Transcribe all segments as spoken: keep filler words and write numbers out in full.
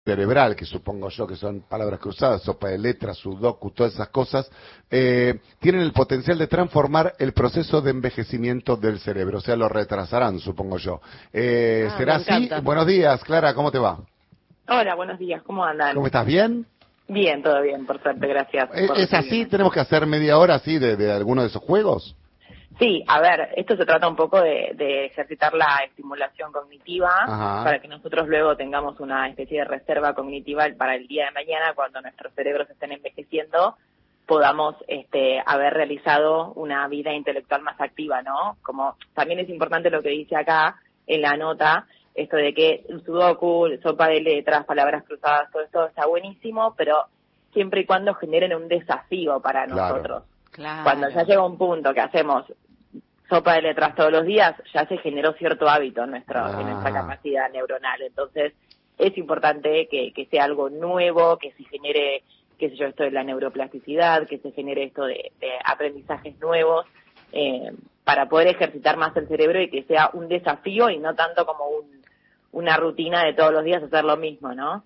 cerebral, que supongo yo que son palabras cruzadas, sopa de letras, sudoku, todas esas cosas, eh, tienen el potencial de transformar el proceso de envejecimiento del cerebro, o sea, lo retrasarán, supongo yo. Eh, Ah, ¿Será me así? encanta. Buenos días, Clara, ¿cómo te va? Hola, buenos días, ¿cómo andan? ¿Cómo estás? ¿Bien? Bien, todo bien, por suerte, gracias. ¿Es, por es así? recibirme. ¿Tenemos que hacer media hora así de, de alguno de esos juegos? Sí, a ver, esto se trata un poco de, de ejercitar la estimulación cognitiva Ajá. para que nosotros luego tengamos una especie de reserva cognitiva para el día de mañana, cuando nuestros cerebros estén envejeciendo, podamos este, haber realizado una vida intelectual más activa, ¿no? Como también es importante lo que dice acá en la nota, esto de que el sudoku, sopa de letras, palabras cruzadas, todo esto está buenísimo, pero siempre y cuando generen un desafío para Claro. nosotros. Claro. Cuando ya llega un punto que hacemos sopa de letras todos los días, ya se generó cierto hábito en, nuestro, Ah. en nuestra capacidad neuronal. Entonces, es importante que, que sea algo nuevo, que se genere, qué sé yo, esto de la neuroplasticidad, que se genere esto de, de aprendizajes nuevos, eh, para poder ejercitar más el cerebro y que sea un desafío y no tanto como un, una rutina de todos los días hacer lo mismo, ¿no?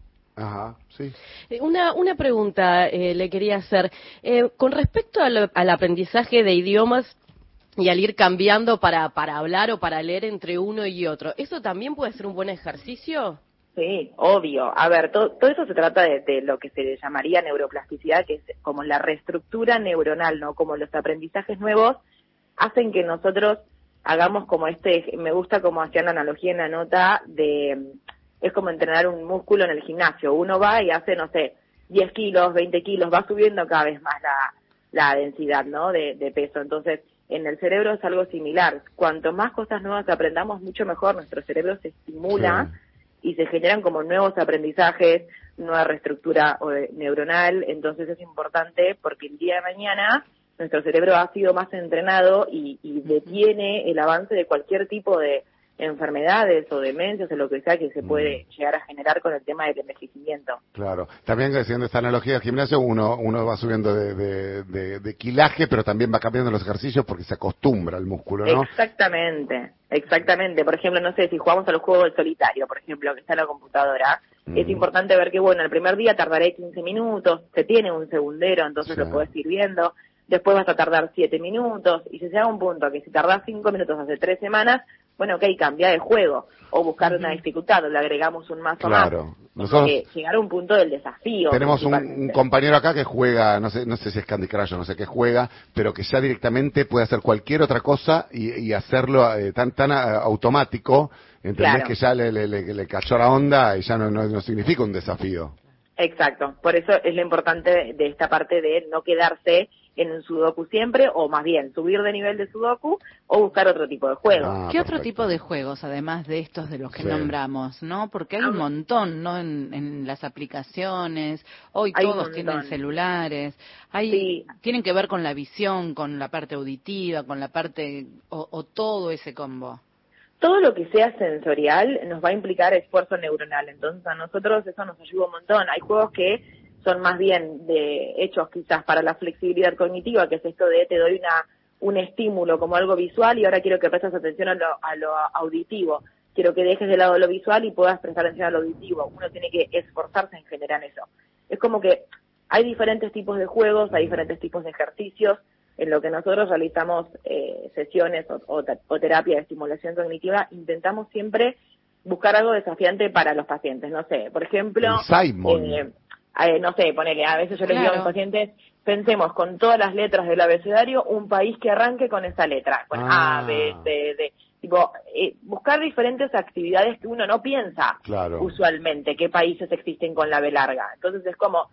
Ajá, sí. Eh, Una, una pregunta eh, le quería hacer. Eh, con respecto al, al aprendizaje de idiomas y al ir cambiando para, para hablar o para leer entre uno y otro, ¿eso también puede ser un buen ejercicio? Sí, obvio. A ver, todo, todo eso se trata de, de lo que se llamaría neuroplasticidad, que es como la reestructura neuronal, ¿no? Como los aprendizajes nuevos hacen que nosotros hagamos como este, me gusta como hacían la analogía en la nota, de es como entrenar un músculo en el gimnasio. Uno va y hace, no sé, diez kilos, veinte kilos, va subiendo cada vez más la, la densidad, ¿no? De, de peso. Entonces, en el cerebro es algo similar. Cuanto más cosas nuevas aprendamos, mucho mejor. Nuestro cerebro se estimula. Sí. Y se generan como nuevos aprendizajes, nueva reestructura neuronal, entonces es importante porque el día de mañana nuestro cerebro ha sido más entrenado y, y detiene el avance de cualquier tipo de enfermedades o demencias o lo que sea que se puede Mm. llegar a generar con el tema del envejecimiento. Claro, también haciendo esta analogía del gimnasio, uno uno va subiendo de, de, de, de quilaje, pero también va cambiando los ejercicios porque se acostumbra al músculo, ¿no? Exactamente, exactamente. Por ejemplo, no sé, si jugamos a los juegos del solitario, por ejemplo, que está en la computadora, Mm. es importante ver que, bueno, el primer día tardaré quince minutos, se tiene un segundero, entonces Sí. lo podés ir viendo, después vas a tardar siete minutos, y si se llega a un punto que si tardás cinco minutos hace tres semanas, bueno, ok, cambia de juego, o buscar una dificultad, o le agregamos un más o más. Claro. Como Nosotros que llegar a un punto del desafío. tenemos un, un principalmente. compañero acá que juega, no sé no sé si es Candy Crush o no sé qué juega, pero que ya directamente puede hacer cualquier otra cosa y, y hacerlo eh, tan tan ah, automático, ¿entendés? Claro. Que ya le, le, le, le cachó la onda y ya no, no, no significa un desafío. Exacto, por eso es lo importante de esta parte de no quedarse en un sudoku siempre, o más bien subir de nivel de sudoku o buscar otro tipo de juego. Ah, ¿Qué otro perfecto. tipo de juegos, además de estos de los que Sí. nombramos, no? Porque hay un montón, ¿no? En, en las aplicaciones, hoy Hay un todos montón. tienen celulares, hay, Sí. tienen que ver con la visión, con la parte auditiva, con la parte, o, o todo ese combo. Todo lo que sea sensorial nos va a implicar esfuerzo neuronal, entonces a nosotros eso nos ayuda un montón. Hay juegos que son más bien de hechos quizás para la flexibilidad cognitiva, que es esto de te doy una un estímulo como algo visual y ahora quiero que prestes atención a lo, a lo auditivo. Quiero que dejes de lado lo visual y puedas prestar atención a lo auditivo. Uno tiene que esforzarse en generar eso. Es como que hay diferentes tipos de juegos, hay diferentes tipos de ejercicios. En lo que nosotros realizamos eh, sesiones o, o, o terapia de estimulación cognitiva, intentamos siempre buscar algo desafiante para los pacientes. No sé, por ejemplo, El Simon. eh, eh, no sé, ponele, a veces yo les digo a mis Claro. pacientes, pensemos con todas las letras del abecedario un país que arranque con esa letra, con Ah. A, B, C, D. Tipo, eh, buscar diferentes actividades que uno no piensa Claro. usualmente, qué países existen con la B larga. Entonces es como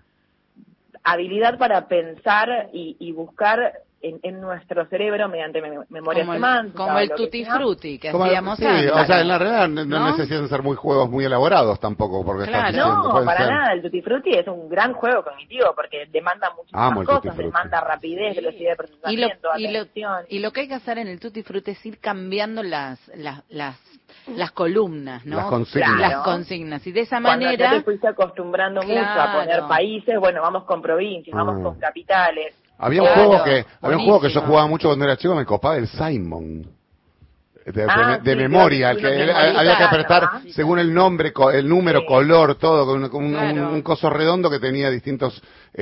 habilidad para pensar y, y buscar en, en nuestro cerebro mediante mem- memoria Como el, semántica. como o el lo que tutti sea. frutti que Como- hacíamos sí, antes. o sea, en la realidad no, no ¿No? necesitan ser muy juegos muy elaborados tampoco, porque estás Claro. diciendo, No, pueden para ser- nada, el Tutti Frutti es un gran juego cognitivo porque demanda muchísimas Amo el Tutti cosas, Frutti. demanda rapidez, velocidad de Y lo, procesamiento, y, lo, atención. y lo que hay que hacer en el tutti frutti es ir cambiando las las las, las columnas, ¿no? Las consignas. Las Claro. consignas. Y de esa Cuando ya manera... te fuiste acostumbrando mucho a poner Claro. países, bueno, vamos con provincias, Ah. vamos con capitales. Había un Claro, juego que había un juego que yo buenísimo. jugaba mucho cuando era chico, me copaba el Simon. de, Ah, de sí, memoria, creo el que que uno había memoriza, que apretar ¿no? según el nombre, co- el número, Sí. color, todo, con, un, con un- Claro. un, un coso redondo que tenía distintos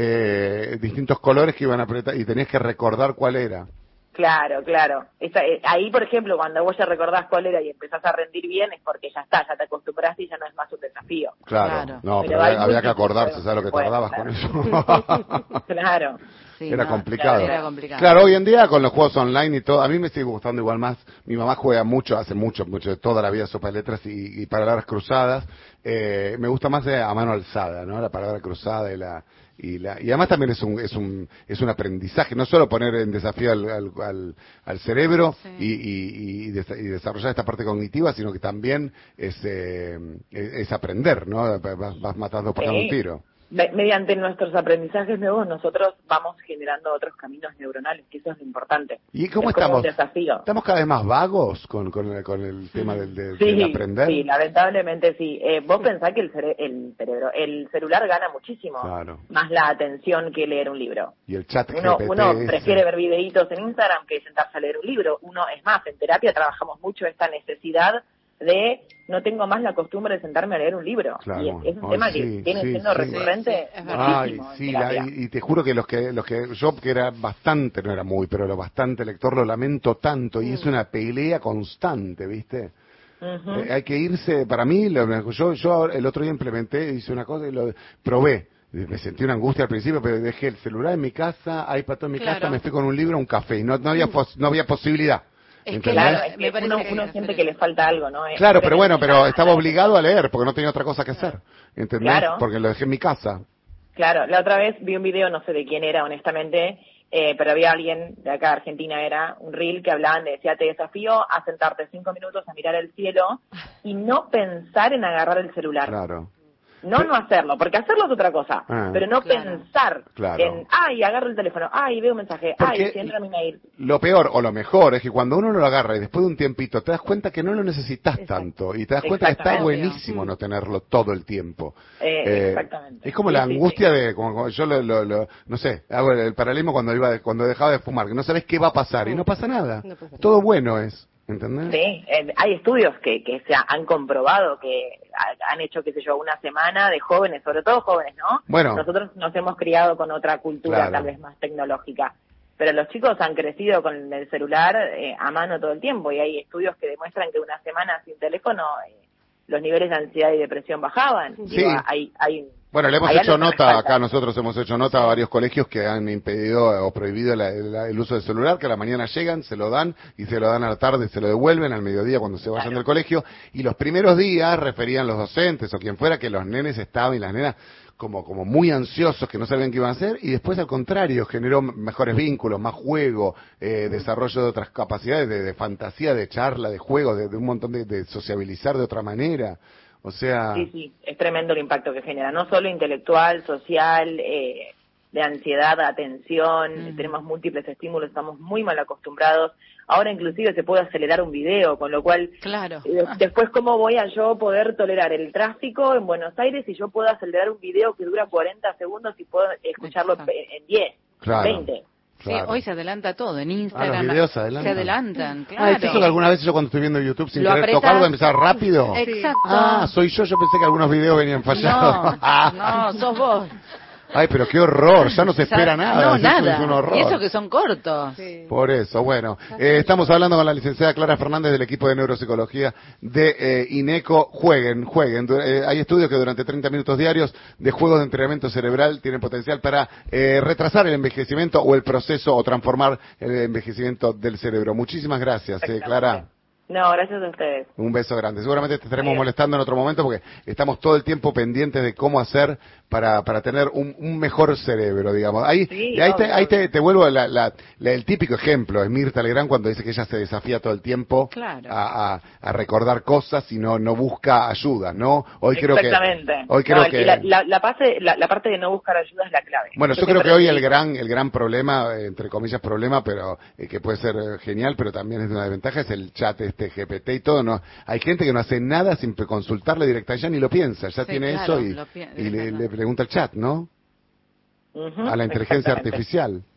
eh, distintos colores que iban a apretar y tenías que recordar cuál era. Claro, claro. Esa, eh, ahí, por ejemplo, cuando vos ya recordás cuál era y empezás a rendir bien, es porque ya está, ya te acostumbraste y ya no es más un desafío. Claro, Claro. no, Pero pero hay había, había que múltiples acordarse, juegos ¿sabes lo que que pueden tardabas con hacer. eso? Claro. Sí, Era no, complicado. Era complicado. Claro, hoy en día con los juegos online y todo, a mí me sigue gustando igual más. Mi mamá juega mucho, hace mucho, mucho, de toda la vida sopa de letras y, y palabras cruzadas. Eh, me gusta más eh, a mano alzada, ¿no? La palabra cruzada y la y la y además también es un es un es un aprendizaje, no solo poner en desafío al al, al, al cerebro Sí. y, y, y, des- y desarrollar esta parte cognitiva, sino que también es eh, es, es aprender, ¿no? Vas, vas matando por un Sí. tiro. Me- Mediante nuestros aprendizajes nuevos, nosotros vamos generando otros caminos neuronales, que eso es lo importante. ¿Y cómo Es como estamos? un desafío. ¿Estamos cada vez más vagos con, con, el, con el tema del, del- Sí, del aprender? sí, lamentablemente sí. Eh, vos pensás que el, cere- el cerebro, el celular gana muchísimo Claro. más la atención que leer un libro. Y el chat Uno, G P T uno ese. prefiere ver videitos en Instagram que sentarse a leer un libro. Uno, es más, en terapia trabajamos mucho esta necesidad de no tengo más la costumbre de sentarme a leer un libro. Claro. Y es, es un Ay, tema sí, que viene sí, siendo sí. recurrente Sí, sí, es verdad. Ay, muchísimo en sí, la- terapia. y, y te juro que los que los que yo que era bastante, no era muy, pero lo bastante lector lo lamento tanto y es una pelea constante, ¿viste? Ujú. Eh, hay que irse, para mí, lo- yo yo el otro día implementé, hice una cosa y lo probé. Me sentí una angustia al principio, pero dejé el celular en mi casa, iPad en mi Claro. casa, me fui con un libro, un café, y no, no había pos- no había posibilidad. Es que ¿entendés? Claro, es Me que parece uno, que hay uno que siente hacer que eso. le falta algo, ¿no? Es Claro, pero tener bueno, una- pero estaba obligado a leer porque no tenía otra cosa que hacer, ¿entendés? Claro. Porque lo dejé en mi casa. Claro, la otra vez vi un video, no sé de quién era, honestamente, eh, pero había alguien de acá, Argentina era, un reel que hablaban de, decía, te desafío a sentarte cinco minutos a mirar el cielo y no pensar en agarrar el celular. Claro. No, Pero- no hacerlo, porque hacerlo es otra cosa, Ah. pero no Claro. pensar Claro. en, ay, agarro el teléfono, ay, veo un mensaje, Porque ay, si entra mi mail. lo peor o lo mejor es que cuando uno lo agarra y después de un tiempito te das cuenta que no lo necesitas Exacto. tanto y te das cuenta que está Exactamente. buenísimo no tenerlo todo el tiempo. Eh, exactamente. Es como Sí, la sí, angustia de, como, como yo lo, lo- lo- no sé, hago el, el paralelismo cuando iba, cuando dejaba de fumar, que no sabes qué va a pasar y no pasa nada. No pasa nada. Todo bueno es, ¿entendés? Sí, eh, hay estudios que, que se ha- han comprobado que ha- han hecho, qué sé yo, una semana de jóvenes, sobre todo jóvenes, ¿no? Bueno. Nosotros nos hemos criado con otra cultura Claro. tal vez más tecnológica, pero los chicos han crecido con el celular eh, a mano todo el tiempo y hay estudios que demuestran que una semana sin teléfono eh, los niveles de ansiedad y depresión bajaban. Sí. Digo, hay, hay, Bueno, le hemos hay hecho algo que nota, falta. acá nosotros hemos hecho nota a varios colegios que han impedido o prohibido la- la- el uso del celular, que a la mañana llegan, se lo dan y se lo dan a la tarde, se lo devuelven al mediodía cuando se vayan Claro. del colegio. Y los primeros días referían los docentes o quien fuera que los nenes estaban y las nenas como, como muy ansiosos, que no sabían qué iban a hacer, y después al contrario, generó m- mejores vínculos, más juego, eh, desarrollo de otras capacidades, de, de fantasía, de charla, de juego, de, de un montón de, de sociabilizar de otra manera. O sea, Sí, sí, es tremendo el impacto que genera, no solo intelectual, social, eh, de ansiedad, atención, Mm. tenemos múltiples estímulos, estamos muy mal acostumbrados. Ahora inclusive se puede acelerar un video, con lo cual Claro. eh, después cómo voy a yo poder tolerar el tráfico en Buenos Aires si yo puedo acelerar un video que dura cuarenta segundos y puedo escucharlo Exacto. en diez, Claro. veinte. Sí, claro. hoy se adelanta todo en Instagram. Ah, los videos se adelantan. Se adelantan, claro. Ah, ¿es eso que alguna vez yo cuando estoy viendo YouTube sin Lo querer apretás. tocarlo empezar rápido? Exacto. Ah, soy yo, yo pensé que algunos videos venían fallados. No, no, sos vos. Ay, pero qué horror, ya no se espera Ya- nada. No, eso es nada. un horror. Y eso que son cortos. Sí. Por eso, bueno, eh, estamos hablando con la licenciada Clara Fernández del equipo de neuropsicología de eh, INECO. Jueguen, jueguen. Du- eh, hay estudios que durante treinta minutos diarios de juegos de entrenamiento cerebral tienen potencial para eh, retrasar el envejecimiento o el proceso o transformar el envejecimiento del cerebro. Muchísimas gracias, eh, Clara. No, gracias a ustedes. Un beso grande. Seguramente te estaremos Bien. molestando en otro momento porque estamos todo el tiempo pendientes de cómo hacer para, para tener un, un mejor cerebro, digamos. Ahí, Sí, y ahí, te, obvio, ahí te, obvio. te vuelvo a la, la- la- el típico ejemplo, es Mirta Legrand cuando dice que ella se desafía todo el tiempo Claro. a, a- a recordar cosas y no, no busca ayuda, ¿no? Hoy creo que... Exactamente. Hoy creo No, y que... la, la, la parte, la, la parte de no buscar ayuda es la clave. Bueno, yo creo siempre que hoy el digo, gran el gran problema, eh, entre comillas problema, pero eh, que puede ser eh, genial, pero también es una desventaja, es el chat este G P T y todo. No, hay gente que no hace nada sin pe- consultarle directamente, ya ni lo piensa, ya Sí, tiene claro, eso y, lo pi- y le, directamente. le pregunta al chat, ¿no? Ujú, A la inteligencia exactamente. artificial.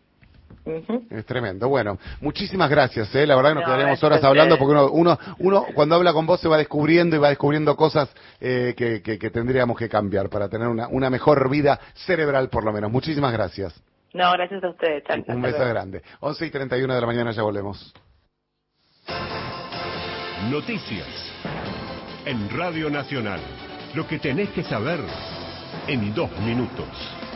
Uh-huh. Es tremendo. Bueno, muchísimas gracias, ¿eh? La verdad que nos No, quedaríamos gracias horas a hablando ustedes. porque uno, uno, uno cuando habla con vos se va descubriendo y va descubriendo cosas eh, que, que, que tendríamos que cambiar para tener una, una mejor vida cerebral por lo menos. Muchísimas gracias. No, gracias a ustedes. Chao, Un hasta beso luego. grande. once y treinta y uno de la mañana, ya volvemos. Noticias en Radio Nacional. Lo que tenés que saber en dos minutos.